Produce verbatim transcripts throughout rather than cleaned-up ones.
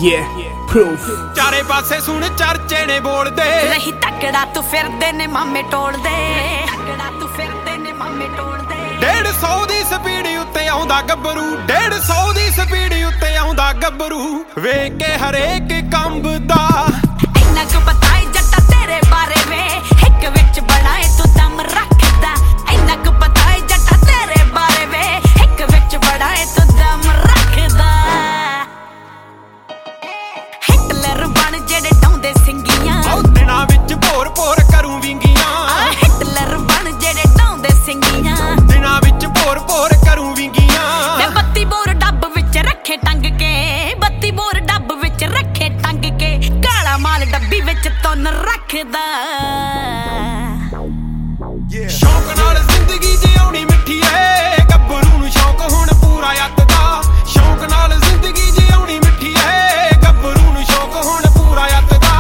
Yeah, proof. ਚਾਰੇ ਪਾਸੇ ਸੁਣ ਚਰਚੇ ਨੇ ਬੋਲਦੇ ਰਹੀ ਤਕੜਾ ਤੂੰ ਫਿਰਦੇ ਨੇ ਮਾਮੇ ਟੋਲਦੇ ਤਕੜਾ ਤੂੰ ਫਿਰਦੇ ਨੇ ਮਾਮੇ ਟੋਲਦੇ ਡੇਢ ਸੌ ਦੀ ਸਪੀਡ ਉੱਤੇ ਆਉਂਦਾ ਗੱਭਰੂ ਡੇਢ ਸੌ ਦੀ ਸਪੀਡ ਉੱਤੇ ਆਉਂਦਾ ਗੱਭਰੂ ਵੇਖ ਕੇ ਹਰੇਕ ਕੰਬਦਾ ਇੰਨਾ ਕੁ ਪਤਾ ਈ ਜੱਟਾ ਤੇਰੇ ਬਾਰੇ ਵੇ ਇੱਕ ਵਿੱਚ ਬੜਾ ਏ ਤੂੰ ਦਮ ਰੱਖਦਾ ਇੰਨਾ ਕੁ ਪਤਾ ਈ ਜੱਟਾ ਤੇਰੇ ਬਾਰੇ ਵੇ ਇੱਕ ਵਿੱਚ ਬੜਾ ਏ ਤੂੰ ਦਮ ਰੱਖਦਾ ਹਿਟਲਰ ਬਣ ਜਿਹੜੇ ਡਾਉਂਦੇ ਸਿੰਗੀਆਂ ਉਹ ਦਿਨਾਂ ਵਿੱਚ ਭੋਰ ਭੋਰ ਕਰੂੰ ਵਿੰਗੀਆਂ ਹਿਟਲਰ ਬਣ ਜਿਹੜੇ ਡਾਉਂਦੇ ਸਿੰਗੀਆਂ ਦਿਨਾਂ ਵਿੱਚ ਭੋਰ ਭੋਰ ਕਰੂੰ ਵਿੰਗੀਆਂ ਤੇ ਬੱਤੀ ਬੋਰ ਡੱਬ ਵਿੱਚ ਰੱਖੇ ਟੰਗ ਕੇ ਬੱਤੀ ਬੋਰ ਡੱਬ ਵਿੱਚ ਰੱਖੇ ਟੰਗ ਕੇ ਕਾਲਾ ਮਾਲ ਡੱਬੀ ਵਿੱਚ ਤੁੰਨ ਰੱਖਦਾ ਸ਼ੌਕ ਨਾਲ ਜ਼ਿੰਦਗੀ ਜਿਉਣੀ ਮਿੱਠੀ ਏ ਗੱਭਰੂ ਨੂੰ ਸ਼ੌਕ ਹੁਣ ਪੂਰਾ ਯੱਤ ਦਾ ਸ਼ੌਕ ਨਾਲ ਜ਼ਿੰਦਗੀ ਜਿਉਣੀ ਮਿੱਠੀ ਏ ਗੱਭਰੂ ਨੂੰ ਸ਼ੌਕ ਹੁਣ ਪੂਰਾ ਯੱਤ ਦਾ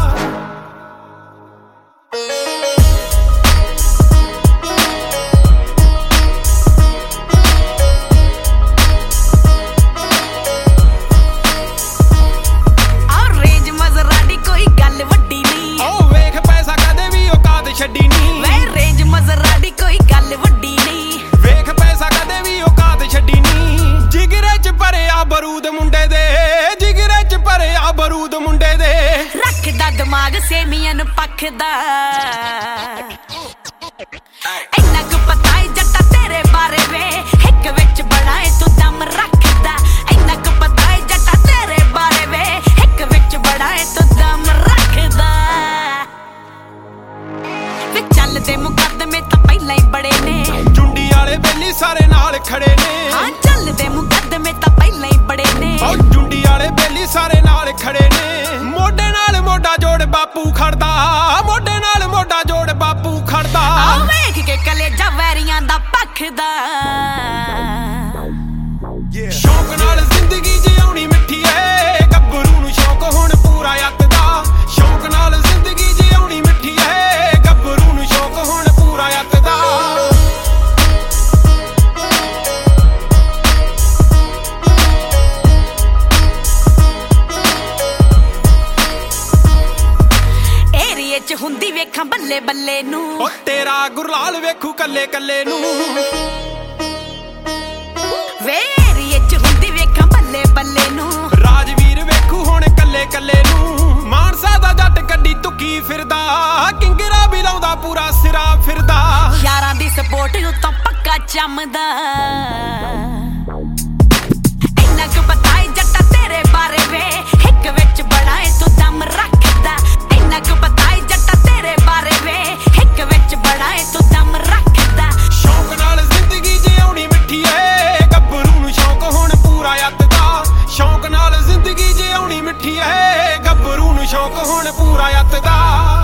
ਔਰ ਰੇਂਜ ਮਜ਼ਰਾਡੀ ਕੋਈ ਗੱਲ ਵੱਡੀ ਨਹੀਂ ਓ ਵੇਖ ਪੈਸਾ ਕਦੇ ਵੀ ਔਕਾਤ ਛੱਡੀ ਨਹੀਂ ਵੇ ਰੇਂਜ ਮਜ਼ਰਾਡੀ ਕੋਈ ਗੱਲ ਵੱਡੀ ਨਹੀਂ ਵੇਖ ਪੈਸਾ ਕਦੇ ਵੀ ਔਕਾਤ ਛੱਡੀ ਨਹੀਂ ਜਿਗਰੇ ਚ ਭਰਿਆ ਬਰੂਦ ਮੁੰਡੇ ਦੇ ਜਿਗਰੇ ਚ ਭਰਿਆ ਬਰੂਦ ਮੁੰਡੇ ਦੇ ਰੱਖਦਾ ਦਿਮਾਗ ਸੇਮੀਆਂ ਪੱਖਦਾ ਇੰਨਾ ਕੁ ਪਤਾ ਈ ਜੱਟਾ ਤੇਰੇ ਬਾਰੇ ਵੇ ਇੱਕ ਵਿੱਚ ਬੜਾ ਏ ਤੂੰ ਦਮ ਰੱਖਦਾ ਇੰਨਾ ਕੁ ਪਤਾ ਈ ਜੱਟਾ ਤੇਰੇ ਬਾਰੇ ਵੇ ਇੱਕ ਵਿੱਚ ਬੜਾ ਏ ਤੂੰ ਦਮ ਰੱਖਦਾ ਵੇ ਚੱਲਦੇ ਮੁਕੱਦਮੇ ਤਾਂ ਪਹਿਲਾਂ ਹੀ ਬੜੇ ਨੇ ਚੁੰਡੀ ਵਾਲੇ ਬੇਲੀ ਸਾਰੇ ਨਾਲ ਖੜੇ ਨੇ ਹਾਂ ਚੱਲਦੇ ਮੁਕੱਦਮੇ ਤਾਂ ਪਹਿਲਾਂ ਹੀ ਬੜੇ ਨੇ ਓ ਚੁੰਡੀ ਵਾਲੇ ਬੇਲੀ ਸਾਰੇ ਨਾਲ ਖੜੇ ਨੇ ਮੋਢੇ ਨਾਲ ਮੋਢਾ ਜੋੜ ਬਾਪੂ ਖੜਦਾ ਮੋਢੇ ਨਾਲ ਮੋਢਾ ਜੋੜ ਬਾਪੂ ਖੜਦਾ ਆ ਵੇਖ ਕੇ ਕਲੇਜਾ ਵੈਰੀਆਂ ਦਾ ਪੱਖਦਾ ਸ਼ੌਕ ਨਾਲ ਜ਼ਿੰਦਗੀ ਜਿਉਣੀ ਮਿੱਠੀ ਏ ਗੱਭਰੂ ਨੂੰ ਸ਼ੌਕ ਹੁਣ ਪੂਰਾ ਯੱਤ ਦਾ ਸ਼ੌਕ ਨਾਲ ਜ਼ਿੰਦਗੀ ਜਿਉਣੀ ਮਿੱਠੀ ਏ ਗੱਭਰੂ ਨੂੰ ਸ਼ੌਕ ਹੁਣ ਪੂਰਾ ਯੱਤ ਦਾ ਏਰੀਏ ਚ ਹੁੰਦੀ ਵੇਖਾਂ ਬੱਲੇ ਬੱਲੇ ਨੂੰ ਓ ਤੇਰਾ ਗੁਰਲਾਲ ਵੇਖੂ ਕੱਲੇ ਕੱਲੇ ਨੂੰ ਵੇ ਏਰੀਏ ਚ ਹੁੰਦੀ ਵੇਖਾਂ ਬੱਲੇ ਬੱਲੇ ਨੂੰ ਰਾਜਵੀਰ ਵੇਖੂ ਹੁਣ ਕੱਲੇ ਕੱਲੇ ਨੂੰ ਮਾਨਸਾ ਦਾ ਜੱਟ ਕੱਢੀ ਤੁੱਕੀ ਫਿਰਦਾ ਕਿੰਗਰਾ ਵੀ ਲਾਉਂਦਾ ਪੂਰਾ ਸਿਰਾ ਫਿਰਦਾ ਯਾਰਾਂ ਦੀ ਸਪੋਰਟ ਉਤੋਂ ਪੱਕਾ ਚੰਮਦਾ ਇੰਨਾ ਕੁ ਪਤਾ ਈ ਜੱਟਾ ਤੇਰੇ ਬਾਰੇ ਵੇ ਇੱਕ ਵਿੱਚ ਬੜਾ ਏ ਤੂੰ ਦਮ ਰੱਖਦਾ ਇੰਨਾ ਕੁ ਪਤਾ ਈ ਜੱਟਾ ਤੇਰੇ ਬਾਰੇ ਵੇ ਇੱਕ ਵਿੱਚ ਬੜਾ ਏ ਤੂੰ ਦਮ ਰੱਖਦਾ ਸ਼ੌਕ ਨਾਲ ਜ਼ਿੰਦਗੀ ਜਿਉਣੀ ਮਿੱਠੀ ਏ ਗੱਭਰੂ ਨੂੰ ਸ਼ੌਕ ਹੁਣ ਪੂਰਾ ਯੱਤ ਦਾ ਸ਼ੌਕ ਨਾਲ ਜ਼ਿੰਦਗੀ ਜਿਉਣੀ ਮਿੱਠੀ ਏ ਗੱਭਰੂ ਨੂੰ ਸ਼ੌਕ ਹੁਣ ਪੂਰਾ ਯੱਤ ਦਾ